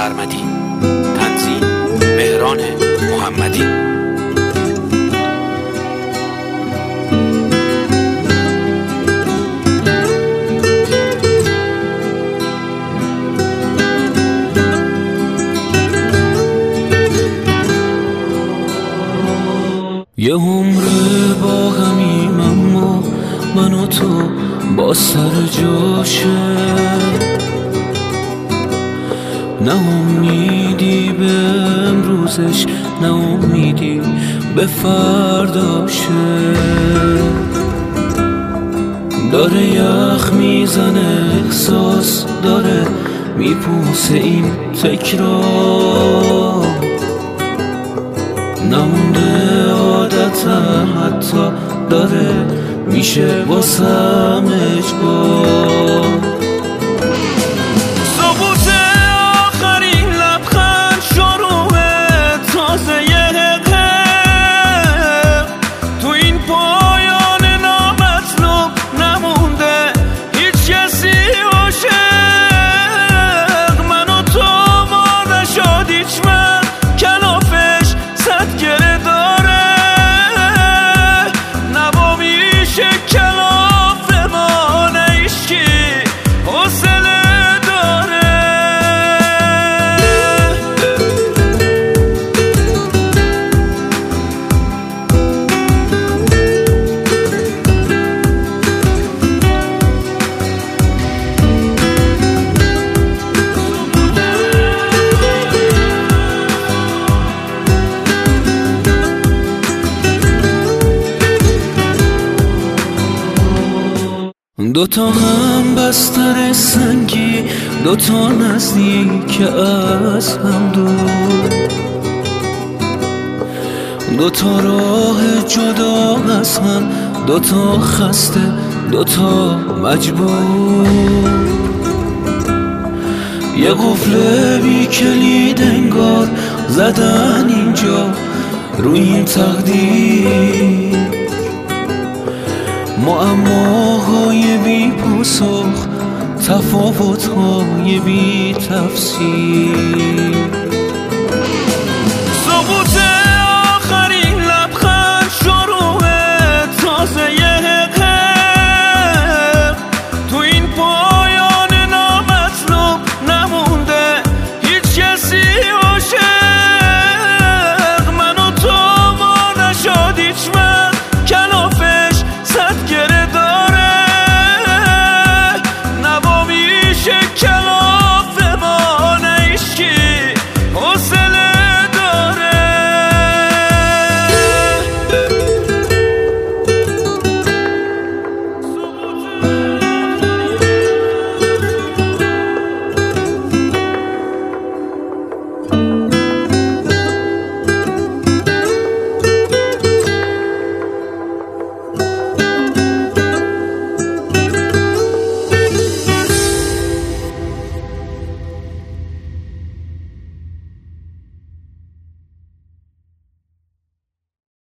سرمدی. تنظیم مهران محمدی. یه عمره با همیم، اما من و تو با سر جاشه. نه امیدی به امروزش، نه امیدی به فرداشه. داره یخ میزنه، احساس داره میپوسه این تکرار. نمونده عادتم، حتی داره میشه واسم اجبار. ثبوت آخرین لبخند، شروع تازه حق تو این پایان نامطلوب. نمونده هیچ کسی عاشق. من و تو ما نشد هیچ من، کلافش صد گره داره. نبا میشه کلاف ما، نیشکی حوصله داره. دوتا هم بستر سنگی، دوتا نزدیک از هم دور. دوتا راه جدا از هم، دوتا خسته، دوتا مجبور. یه قفل بی کلید انگار زدن اینجا روی این تقدیر. معماهای بی پاسخ، تفاوت‌های بی تفسیر. ثبوت